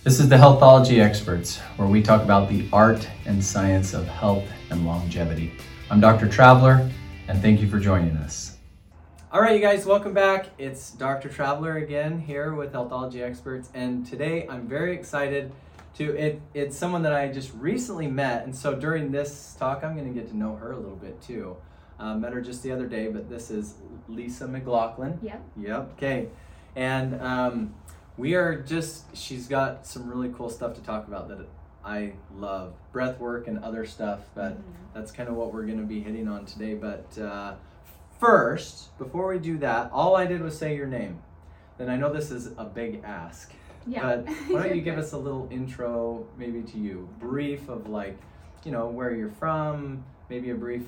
This is the Healthology Experts, where we talk about the art and science of health and longevity. I'm Dr. Traveler, and thank you for joining us. All right, you guys, welcome back. It's Dr. Traveler again here with Healthology Experts, and today I'm very excited it's someone that I just recently met, and so during this talk, I'm going to get to know her a little bit too. Met her just the other day, but this is Lisa McLaughlin. Yep. Okay. And she's got some really cool stuff to talk about that I love. Breath work and other stuff, but that's kind of what we're going to be hitting on today. But first, before we do that, all I did was say your name. Then I know this is a big ask. Yeah. But why don't you give us a little intro, maybe to you, brief of where you're from, maybe a brief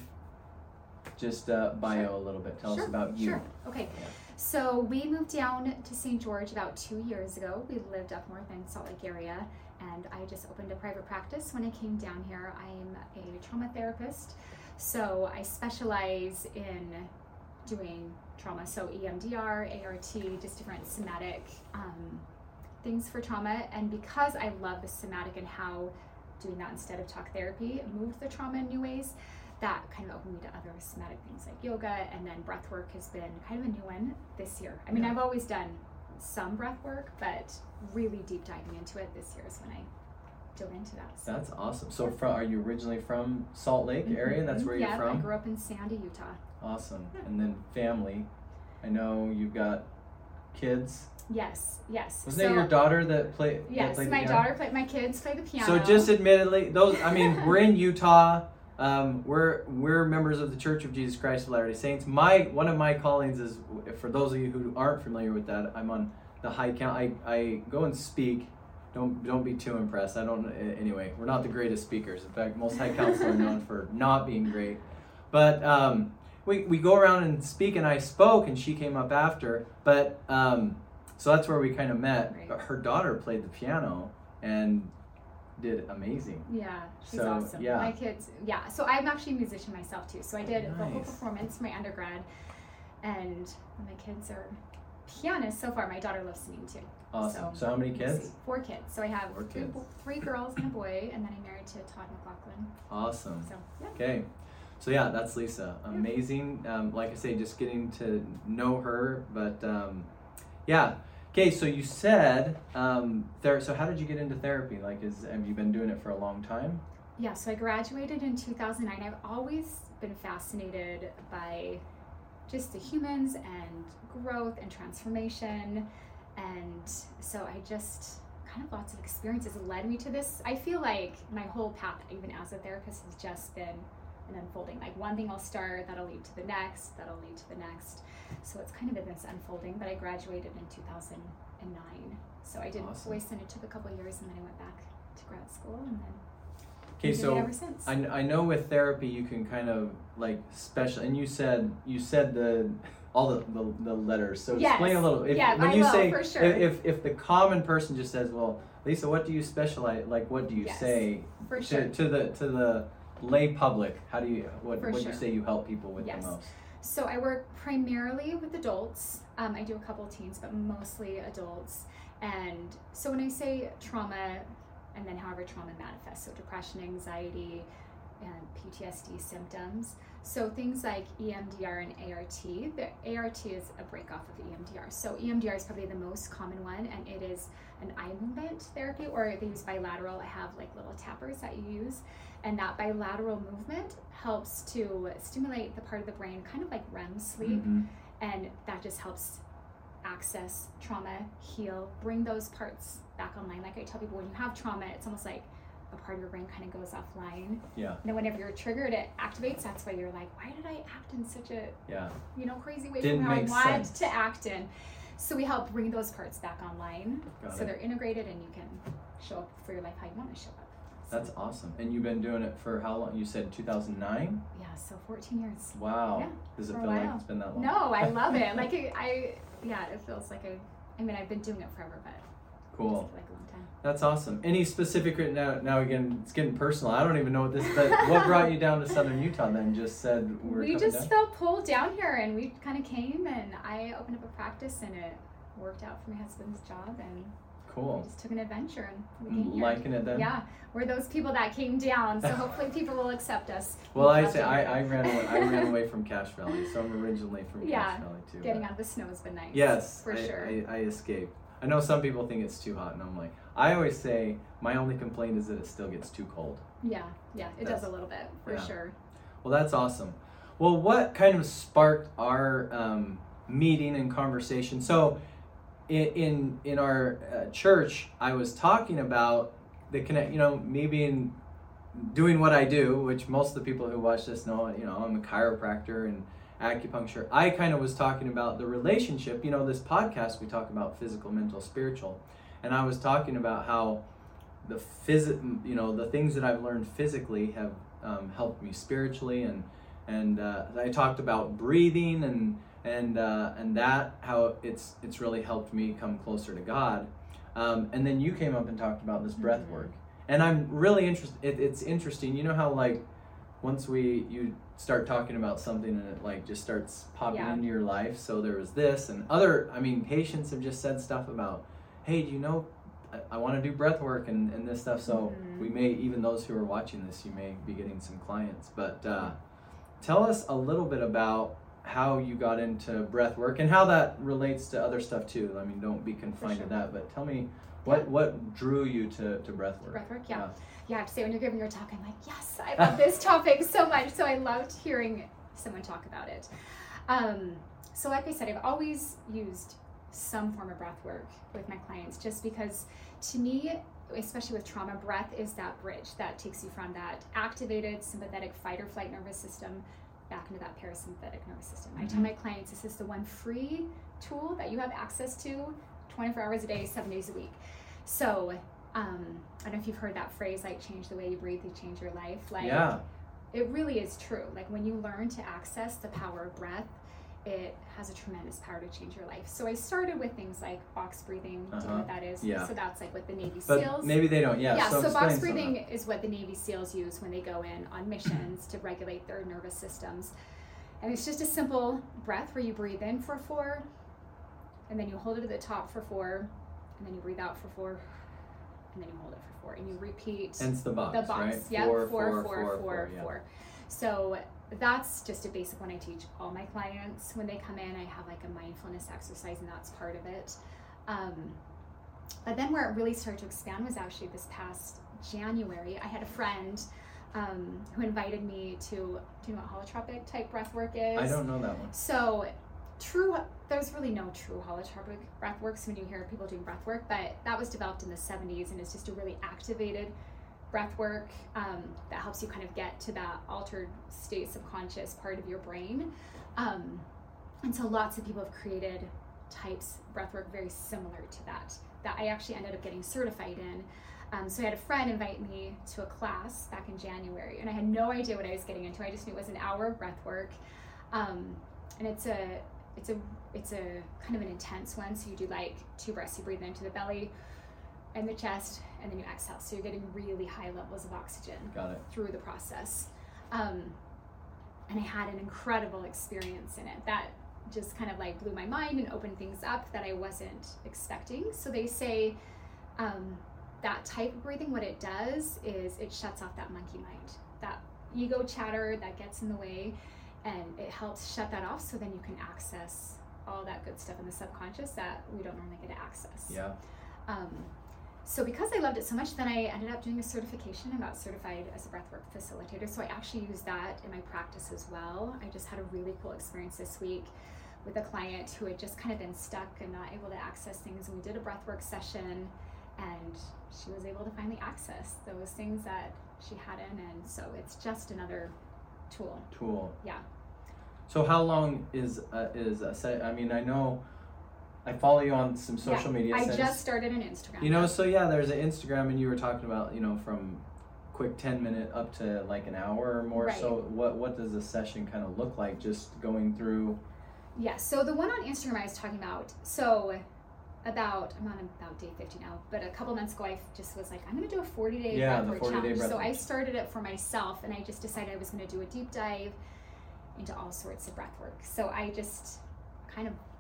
bio a little bit. Tell us about you. Sure. Okay. Yeah. So we moved down to St. George about 2 years ago. We lived up north in Salt Lake area, and I just opened a private practice when I came down here. I'm a trauma therapist, so I specialize in doing trauma, so EMDR, ART, just different somatic things for trauma. And because I love the somatic and how doing that instead of talk therapy moved the trauma in new ways, that kind of opened me to other somatic things like yoga, and then breath work has been kind of a new one this year. I mean, I've always done some breath work, but really deep diving into it this year is when I dove into that. So. That's awesome. So are you originally from Salt Lake area? That's where you're from? Yeah, I grew up in Sandy, Utah. Awesome. And then family. I know you've got kids. Yes. Wasn't it your daughter that played? Yes, my daughter played. My kids play the piano. So just admittedly, we're in Utah. We're members of the Church of Jesus Christ of Latter-day Saints. One of my callings is, for those of you who aren't familiar with that, I'm on the high count. I go and speak. Don't be too impressed. Anyway, we're not the greatest speakers. In fact, most high counts are known for not being great. But we go around and speak, and I spoke, and she came up after. But so that's where we kind of met. Right. But her daughter played the piano and did amazing. Yeah, she's awesome. Yeah. My kids, so I'm actually a musician myself too. So I did vocal Nice. performance for my undergrad, and my kids are pianists so far. My daughter loves singing too. Awesome. So how many kids? 4 kids. So I have 4 kids. three girls and a boy, and then I'm married to Todd McLaughlin. Awesome. So, yeah. Okay. So that's Lisa. Amazing. Like I say, just getting to know her, but Okay, so you said, so how did you get into therapy? Have you been doing it for a long time? Yeah, so I graduated in 2009. I've always been fascinated by just the humans and growth and transformation. And so I just kind of lots of experiences led me to this. I feel like my whole path, even as a therapist, has just been an unfolding. Like one thing I'll start, that'll lead to the next, that'll lead to the next. So it's kind of been this unfolding, but I graduated in 2009. So I did voice, and it took a couple of years, and then I went back to grad school, and then okay, so ever since. I know with therapy you can kind of special, and you said all the letters. So explain a little. For sure. If the common person just says, well, Lisa, what do you specialize? What do you say for sure. to the lay public? What do sure. you say you help people with the most? So I work primarily with adults. I do a couple of teens, but mostly adults. And so when I say trauma, and then however trauma manifests, so depression, anxiety, and PTSD symptoms. So things like EMDR and ART. The ART is a break off of EMDR. So EMDR is probably the most common one, and it is an eye movement therapy, or they use bilateral. I have little tappers that you use. And that bilateral movement helps to stimulate the part of the brain, kind of like REM sleep, and that just helps access trauma, heal, bring those parts back online. Like I tell people, when you have trauma, it's almost like a part of your brain kind of goes offline. Yeah. And then whenever you're triggered, it activates. That's why you're like, why did I act in such a crazy way from how I want to act in? So we help bring those parts back online, they're integrated, and you can show up for your life how you want to show up. That's awesome. And you've been doing it for how long? You said 2009? Yeah, so 14 years. Wow. Yeah, does it feel like it's been that long? No, I love it. It feels like I've been doing it forever, but cool. Like a long time. That's awesome. Any specific, now again, it's getting personal. I don't even know what this, but what brought you down to Southern Utah then? Just said we just felt pulled down here, and we kind of came, and I opened up a practice, and it worked out for my husband's job, and Cool. We just took an adventure and we came here. Liking it then? Yeah, we're those people that came down, so hopefully people will accept us. Well, I ran away from Cache Valley, so I'm originally from Cache Valley too. Getting out of the snow has been nice. Yes, for sure. I escaped. I know some people think it's too hot, and I'm like, I always say my only complaint is that it still gets too cold. Yeah, it does a little bit, for sure. Well, that's awesome. Well, what kind of sparked our meeting and conversation? So in our church, I was talking about the connect, maybe in doing what I do, which most of the people who watch this know, I'm a chiropractor and acupuncture. I kind of was talking about the relationship, this podcast, we talk about physical, mental, spiritual. And I was talking about how the things that I've learned physically have helped me spiritually, and I talked about breathing and that how it's really helped me come closer to God. And then you came up and talked about this breath work, and I'm really interested. It's interesting, how like once you start talking about something and it like just starts popping into your life. So there was this and other. Patients have just said stuff about, hey, I want to do breath work and this stuff. So we may, even those who are watching this, you may be getting some clients. But tell us a little bit about how you got into breath work and how that relates to other stuff too. Don't be confined to that, but tell me what drew you to breath work. Breath work, yeah. I have to say, when you're giving your talk, I'm like, yes, I love this topic so much. So I loved hearing someone talk about it. So like I said, I've always used some form of breath work with my clients, just because to me, especially with trauma, breath is that bridge that takes you from that activated sympathetic fight or flight nervous system back into that parasympathetic nervous system. I tell my clients this is the one free tool that you have access to 24 hours a day, 7 days a week. So I don't know if you've heard that phrase, like, change the way you breathe, you change your life. It really is true. Like, when you learn to access the power of breath, it has a tremendous power to change your life. So I started with things like box breathing. Do you know what that is? Yeah. So that's like what the Navy but SEALs. Maybe they don't. Yeah. So box breathing is what the Navy SEALs use when they go in on missions to regulate their nervous systems. And it's just a simple breath where you breathe in for 4, and then you hold it at the top for 4, and then you breathe out for 4, and then you hold it for 4, and you repeat. Hence the box, right? Yep, 4. Yeah. So that's just a basic one I teach all my clients. When they come in, I have like a mindfulness exercise, and that's part of it. But then where it really started to expand was actually this past January. I had a friend who invited me to, do you know what holotropic type breath work is? I don't know that one. So there's really no true holotropic breath works when you hear people doing breath work, but that was developed in the 70s, and it's just a really activated breath work that helps you kind of get to that altered state subconscious part of your brain. And so lots of people have created breath work very similar to that I actually ended up getting certified in. So I had a friend invite me to a class back in January, and I had no idea what I was getting into. I just knew it was an hour of breath work. And it's a kind of an intense one. So you do like 2 breaths. You breathe into the belly and the chest, and then you exhale. So you're getting really high levels of oxygen through the process. And I had an incredible experience in it that just kind of like blew my mind and opened things up that I wasn't expecting. So they say that type of breathing, what it does is it shuts off that monkey mind, that ego chatter that gets in the way, and it helps shut that off, so then you can access all that good stuff in the subconscious that we don't normally get to access. Yeah. So because I loved it so much, then I ended up doing a certification and got certified as a breathwork facilitator. So I actually use that in my practice as well. I just had a really cool experience this week with a client who had just kind of been stuck and not able to access things. And we did a breathwork session, and she was able to finally access those things that she hadn't. And so it's just another tool. Yeah. So how long is a set? I know I follow you on some social media. I just started an Instagram. There's an Instagram, and you were talking about, from quick 10-minute up to like an hour or more. Right. So what does a session kind of look like, just going through? Yeah, so the one on Instagram I was talking about, I'm on about day 50 now, but a couple months ago I just was like, I'm going to do a 40-day breathwork challenge. So I started it for myself, and I just decided I was going to do a deep dive into all sorts of breath work. So I just kind of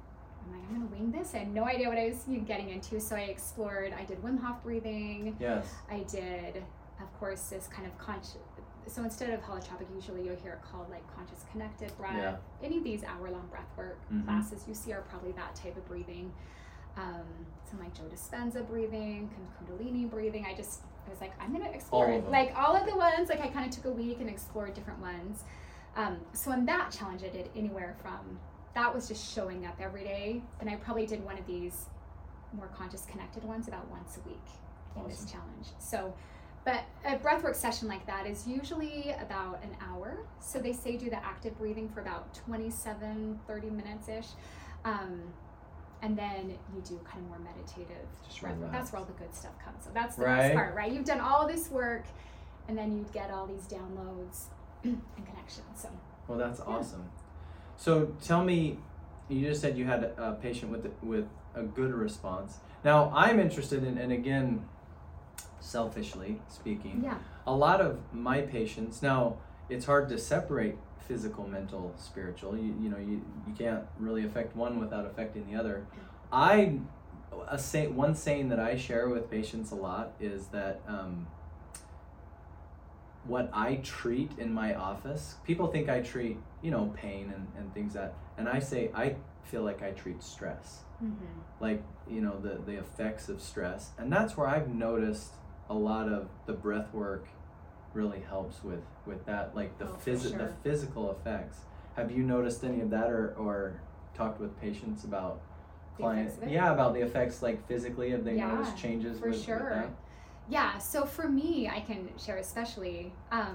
I'm like, I'm gonna wing this. I had no idea what I was getting into, so I explored. I did Wim Hof breathing. Yes. I did, of course, this kind of conscious. So instead of holotropic, usually you'll hear it called like conscious connected breath. Yeah. Any of these hour-long breath work classes you see are probably that type of breathing. Some like Joe Dispenza breathing, Kundalini breathing. I was like, I'm gonna explore it. Like all of the ones, like I kind of took a week and explored different ones. So in that challenge, I did anywhere from, that was just showing up every day. And I probably did one of these more conscious connected ones about once a week in this challenge. So, but a breathwork session like that is usually about an hour. So they say do the active breathing for about 27, 30 minutes-ish. And then you do kind of more meditative breathwork. That's where all the good stuff comes. So that's the best part, right? You've done all this work, and then you get all these downloads and connections. So. Well, that's awesome. So tell me, you just said you had a patient with a good response. Now, I'm interested in, and again, selfishly speaking, a lot of my patients, now it's hard to separate physical, mental, spiritual. You can't really affect one without affecting the other. One saying that I share with patients a lot is that what I treat in my office, people think I treat, pain and things and I say I feel like I treat stress. Like, the effects of stress. And that's where I've noticed a lot of the breath work really helps with that, like the physical effects. Have you noticed any of that or talked with patients about clients? About the effects, like physically, have they noticed changes with that? Yeah, so for me, I can share especially,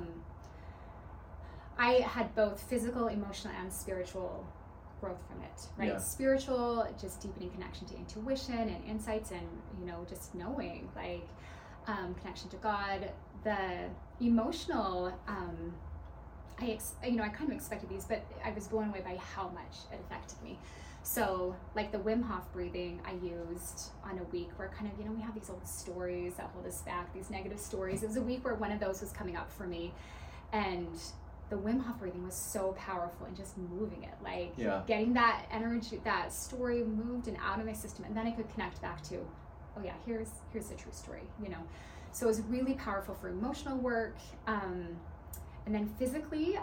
I had both physical, emotional, and spiritual growth from it, right? Yeah. Spiritual, just deepening connection to intuition and insights and, just knowing, like, connection to God. The emotional, I kind of expected these, but I was blown away by how much it affected me. So like the Wim Hof breathing I used on a week where kind of, we have these old stories that hold us back, these negative stories. It was a week where one of those was coming up for me, and the Wim Hof breathing was so powerful and just moving it, like getting that energy, that story moved and out of my system, and then I could connect back to, oh yeah, here's the true story, So it was really powerful for emotional work, and then physically,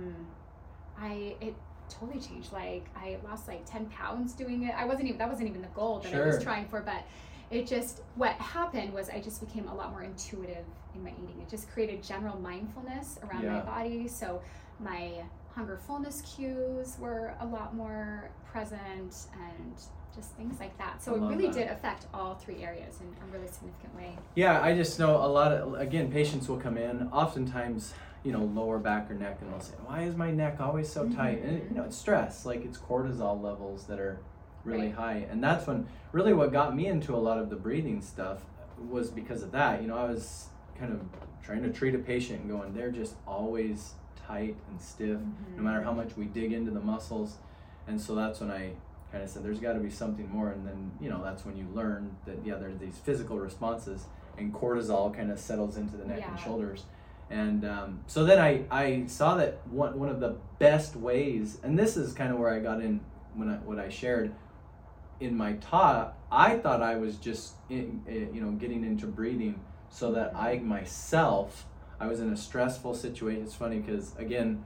it totally changed. Like I lost like 10 pounds doing it. That wasn't even the goal that I was trying for, but what happened was I just became a lot more intuitive in my eating. It just created general mindfulness around my body. So my hunger fullness cues were a lot more present and just things like that. So it really did affect all three areas in a really significant way. Yeah, I just know a lot of, again, patients will come in, oftentimes, lower back or neck, and they'll say, why is my neck always so tight? And, it's stress, like it's cortisol levels that are really high. And that's when, really what got me into a lot of the breathing stuff was because of that. I was kind of trying to treat a patient and going, they're just always tight and stiff, no matter how much we dig into the muscles. And so that's when I kind of said, there's got to be something more. And then, that's when you learn that, there are these physical responses, and cortisol kind of settles into the neck and shoulders. And so then I saw that one of the best ways, and this is kind of where I got in what I shared in my talk. I thought I was just getting into breathing so that I was in a stressful situation. It's funny because, again,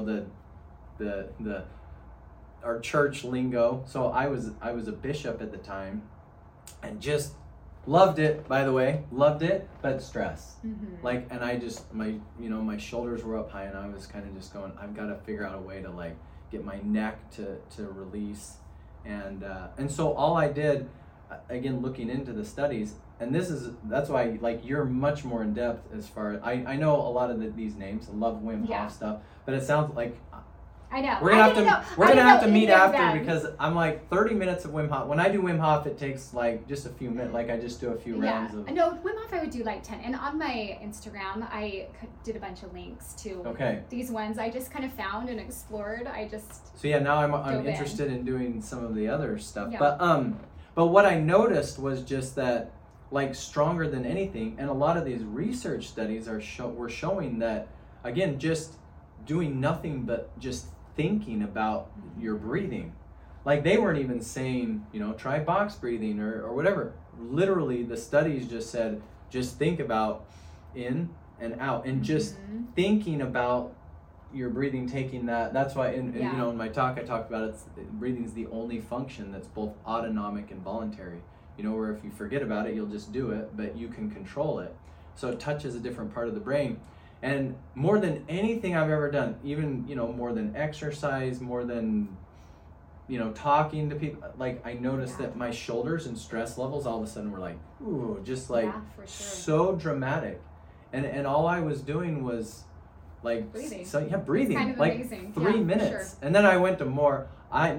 the our church lingo. So I was a bishop at the time, and just loved it, by the way, but stress. And I just, my shoulders were up high, and I was kind of just going, I've got to figure out a way to like get my neck to release. And so all I did, again, looking into the studies, and that's why, like, you're much more in depth as far as, I know a lot of these names. I love Wim Hof stuff, but it sounds like, I know. We're gonna have to meet after, because I'm like 30 minutes of Wim Hof. When I do Wim Hof, it takes like just a few minutes. Like I just do a few rounds of. No, Wim Hof I would do like 10. And on my Instagram, I did a bunch of links to these ones I just kind of found and explored. So now I'm interested in doing some of the other stuff. Yeah. But what I noticed was just that, like, stronger than anything, and a lot of these research studies were showing that, again, just doing nothing but just thinking about your breathing, Like they weren't even saying, try box breathing or whatever. Literally, the studies just said, just think about in and out, and just thinking about your breathing, taking that. That's why, in my talk, I talked about breathing is the only function that's both autonomic and voluntary. Where if you forget about it, you'll just do it, but you can control it. So it touches a different part of the brain. And more than anything I've ever done, even, more than exercise, more than, talking to people, like I noticed that my shoulders and stress levels all of a sudden were like, ooh, just like so dramatic. And all I was doing was like, breathing. Breathing, kind of like amazing. 3 minutes. Sure. And then I went to more. I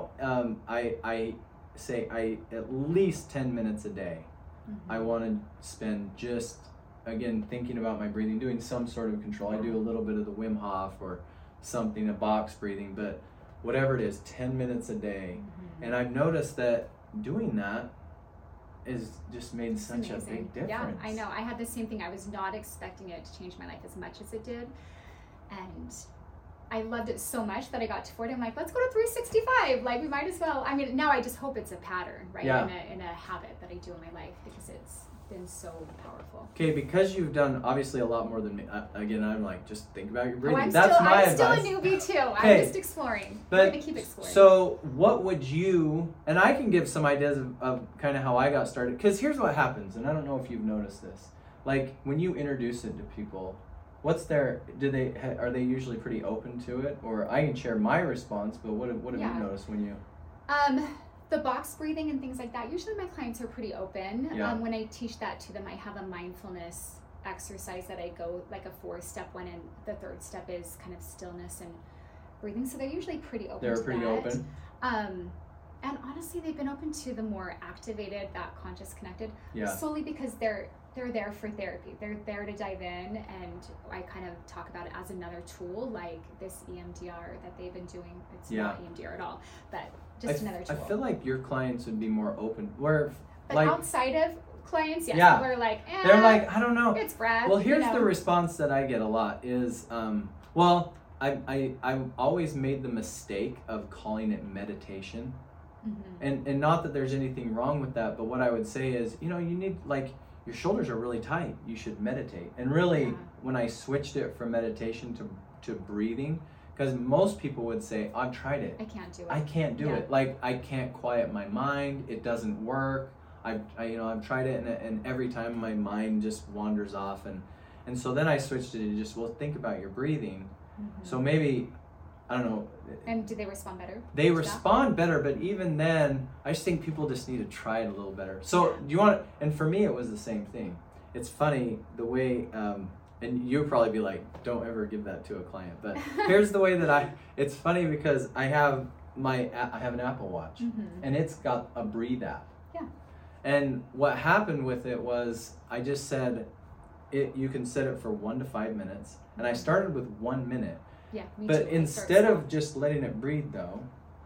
say at least 10 minutes a day. I want to spend just, again, thinking about my breathing, doing some sort of control. I do a little bit of the Wim Hof or something, a box breathing, but whatever it is, 10 minutes a day. And I've noticed that doing that is just made such a big difference. Yeah, I know. I had the same thing. I was not expecting it to change my life as much as it did. And I loved it so much that I got to 40. I'm like, let's go to 365. Like, we might as well. I mean, now I just hope it's a pattern, right? Yeah. In a habit that I do in my life, because it's been so powerful. Okay, because you've done obviously a lot more than me. Again, I'm like, just think about your breathing. I'm That's my advice. I'm still a newbie too. Okay. I'm just exploring. But, I'm going to keep exploring. So what would you, and I can give some ideas of kind of how I got started, because here's what happens, and I don't know if you've noticed this. Like, when you introduce it to people, are they usually pretty open to it? Or I can share my response, but what have you noticed when you? The box breathing and things like that, usually my clients are pretty open. Yeah. When I teach that to them, I have a mindfulness exercise that I go like a 4-step one, and the 3rd step is kind of stillness and breathing. So they're usually pretty open. They're pretty open. And honestly, they've been open to the more activated, that conscious, connected, solely because they're there for therapy. They're there to dive in, and I kind of talk about it as another tool, like this EMDR that they've been doing. It's not EMDR at all, but just another tool. I feel like your clients would be more open. But outside of clients, people are like, they're like, I don't know. It's breath. Well, here's the response that I get a lot is, I've always made the mistake of calling it meditation. And not that there's anything wrong with that, but what I would say is, you need, like, your shoulders are really tight. You should meditate. And really, when I switched it from meditation to breathing, because most people would say, I've tried it. I can't do it. I can't do it. Like, I can't quiet my mind. It doesn't work. I've tried it, and every time my mind just wanders off. And so then I switched it to just, think about your breathing. So maybe, I don't know. And do they respond better? They respond better, but even then, I just think people just need to try it a little better. So do you want to, and for me, it was the same thing. It's funny the way, and you'll probably be like, don't ever give that to a client. But here's the way that it's funny because I have an Apple Watch, and it's got a Breathe app. Yeah. And what happened with it was I just said, you can set it for 1 to 5 minutes. And I started with 1 minute. Yeah, me but too. Instead of just letting it breathe, though,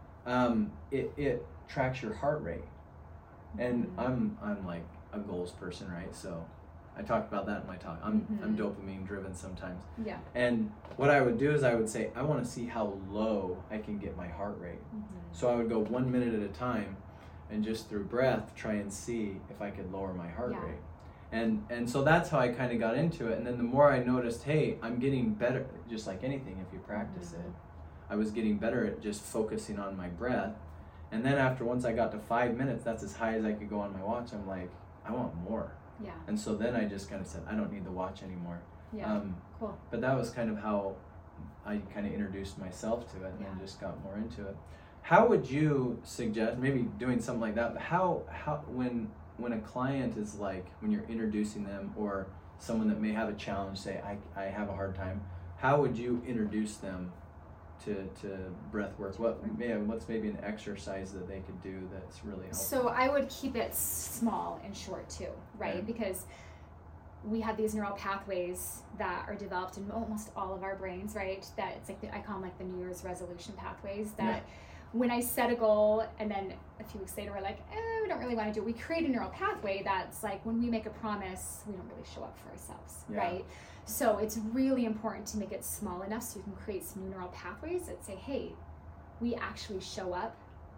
it tracks your heart rate, and I'm like a goals person, right? So I talked about that in my talk. I'm dopamine driven sometimes. Yeah. And what I would do is I would say I want to see how low I can get my heart rate. So I would go 1 minute at a time, and just through breath try and see if I could lower my heart rate. And so that's how I kind of got into it. And then the more I noticed, hey, I'm getting better, just like anything, if you practice it, I was getting better at just focusing on my breath. And then once I got to 5 minutes, that's as high as I could go on my watch. I'm like, I want more. Yeah. And so then I just kind of said, I don't need the watch anymore. Yeah. Cool. But that was kind of how I kind of introduced myself to it, and then just got more into it. How would you suggest maybe doing something like that? But how when a client is like, when you're introducing them, or someone that may have a challenge, say I have a hard time, how would you introduce them to breath work? What's maybe an exercise that they could do that's really helpful? So I would keep it small and short too, right? Okay. Because we have these neural pathways that are developed in almost all of our brains, right? That it's like I call them like the New Year's resolution pathways that when I set a goal and then a few weeks later we're like, we don't really want to do it. We create a neural pathway that's like when we make a promise, we don't really show up for ourselves, right? So it's really important to make it small enough so you can create some new neural pathways that say, hey, we actually show up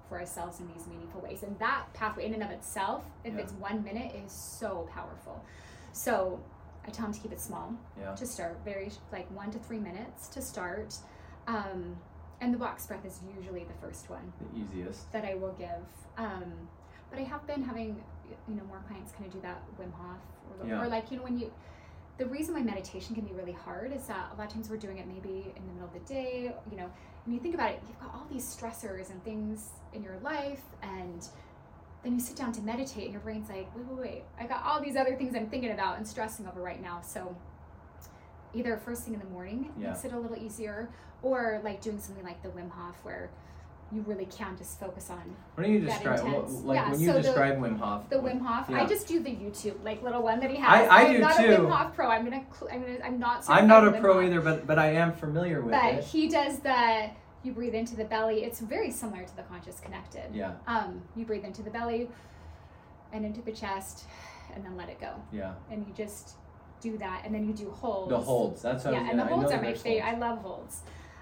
for ourselves in these meaningful ways. And that pathway in and of itself, if it's 1 minute, is so powerful. So I tell them to keep it small to start, very like 1 to 3 minutes to start. And the box breath is usually the first one. The easiest. That I will give. But I have been having, more clients kind of do that Wim Hof or like, the reason why meditation can be really hard is that a lot of times we're doing it maybe in the middle of the day, when you think about it, you've got all these stressors and things in your life, and then you sit down to meditate and your brain's like, wait, I got all these other things I'm thinking about and stressing over right now. So either first thing in the morning makes it a little easier, or like doing something like the Wim Hof where you really can just focus on. Why don't you describe, when you describe Wim Hof? The Wim Hof, I just do the YouTube little one that he has. I do not too. I'm not a Wim Hof pro. I'm not. I'm not a pro either, but I am familiar with it. But he does you breathe into the belly. It's very similar to the Conscious Connected. Yeah. You breathe into the belly and into the chest, and then let it go. Yeah. And you just do that, and then you do holds. The holds. That's what and the holds are my favorite. I love holds.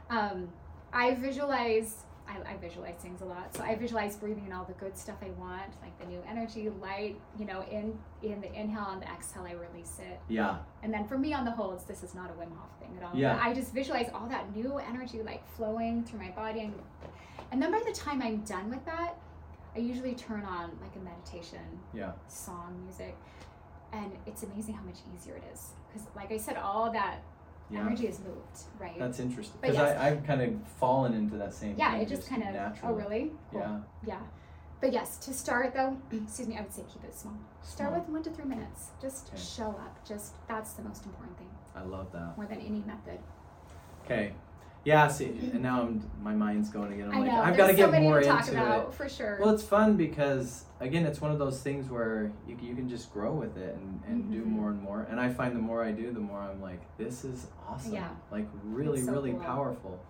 I visualize things a lot. So I visualize breathing in all the good stuff I want, like the new energy, light, in the inhale, and the exhale, I release it. Yeah. And then for me on the holds, this is not a Wim Hof thing at all. Yeah. But I just visualize all that new energy flowing through my body. And then by the time I'm done with that, I usually turn on like a meditation song, music. And it's amazing how much easier it is. Because like I said, all that energy is moved, right? That's interesting. Because I've kind of fallen into that same thing. Yeah, it just kind of naturally. Oh, really? Cool. Yeah. But yes, to start though, I would say keep it small. Start with 1 to 3 minutes. Just show up. That's the most important thing. I love that. More than any method. Okay. Yeah, see, and now my mind's going again. I know. I've got to get more into it. For sure. Well, it's fun because, again, it's one of those things where you can just grow with it and do more and more. And I find the more I do, the more I'm like, this is awesome. Yeah. Like, really, really cool. Powerful.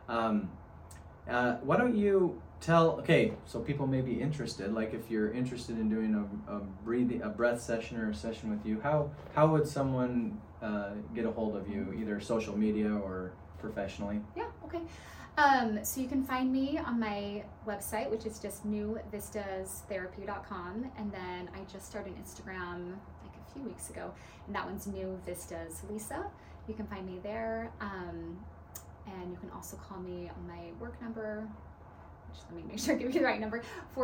Why don't you tell, so people may be interested, like if you're interested in doing a breath session or a session with you, how would someone get a hold of you, either social media or professionally? Yeah, okay. So you can find me on my website, which is just newvistastherapy.com, and then I just started Instagram like a few weeks ago, and that one's New Vistas Lisa. You can find me there, and you can also call me on my work number, which let me make sure I give you the right number,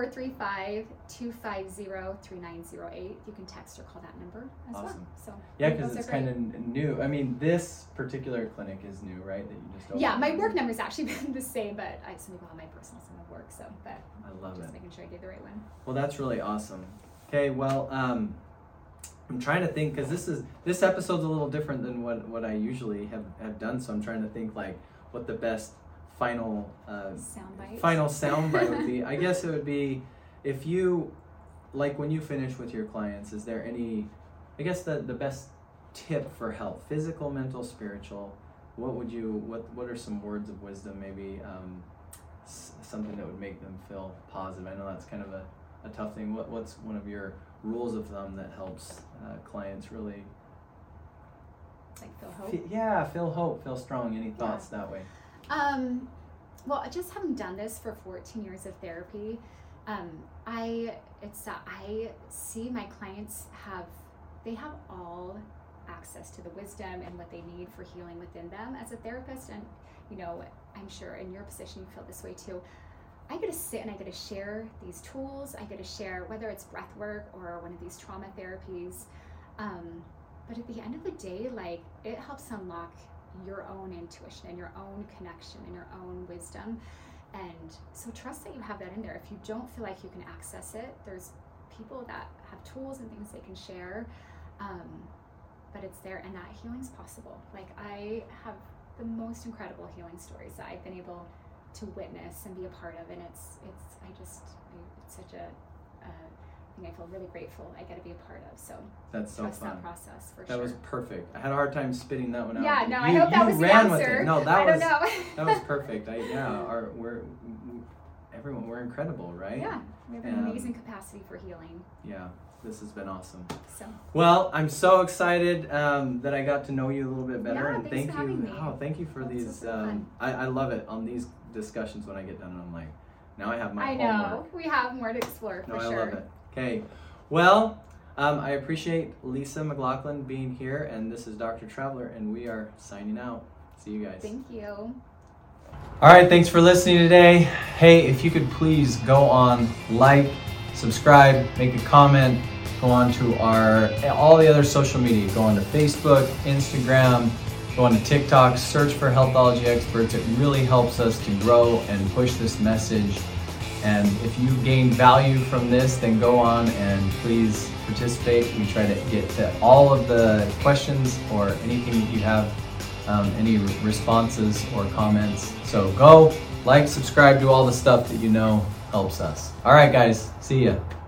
435-250-3908. You can text or call that number as well. So yeah, because it's kind of new. I mean, this particular clinic is new, right? That you just opened. Yeah, my work number's actually been the same, but some people have my personal, some of work. So, but I love just making sure I gave the right one. Well, that's really awesome. Okay, well, I'm trying to think because this episode's a little different than what I usually have done. So I'm trying to think like what the best final soundbite would be. I guess it would be if you, like when you finish with your clients, is there any, I guess the best tip for health, physical, mental, spiritual, what are some words of wisdom, maybe something that would make them feel positive? I know that's kind of a tough thing. What's one of your rules of thumb that helps clients really feel hope? Feel hope, feel strong. Any thoughts that way? Well, just having done this for 14 years of therapy, I see my clients have all access to the wisdom and what they need for healing within them as a therapist. And, I'm sure in your position you feel this way too. I get to sit and I get to share these tools. I get to share whether it's breath work or one of these trauma therapies. But at the end of the day, it helps unlock your own intuition and your own connection and your own wisdom. And so trust that you have that in there. If you don't feel like you can access it, there's people that have tools and things they can share, but it's there, and that healing's possible. I have the most incredible healing stories that I've been able to witness and be a part of, and it's such a thing I feel really grateful I get to be a part of. So that's so trust fun. That process for that sure. was perfect. I had a hard time spitting that one out. Yeah, no, I hope that was the answer. No, I don't know. That was perfect. We're incredible, right? Yeah, we have an amazing capacity for healing. Yeah, this has been awesome. So. Well, I'm so excited that I got to know you a little bit better, and thank you. Thank you for these. I love it on these discussions when I get done, and I'm like, Now I have my I homework. know. We have more to explore for sure. I love it. Okay. Well, I appreciate Lisa McLaughlin being here, and this is Dr. Traveler, and we are signing out. See you guys. Thank you. All right, thanks for listening today. Hey, if you could please go on, like, subscribe, make a comment, go on to all the other social media. Go on to Facebook, Instagram, go on to TikTok, search for Healthology Experts. It really helps us to grow and push this message. And if you gain value from this, then go on and please participate. We try to get to all of the questions or anything that you have, any responses or comments. So go, like, subscribe, do all the stuff that you know helps us. All right, guys, see ya.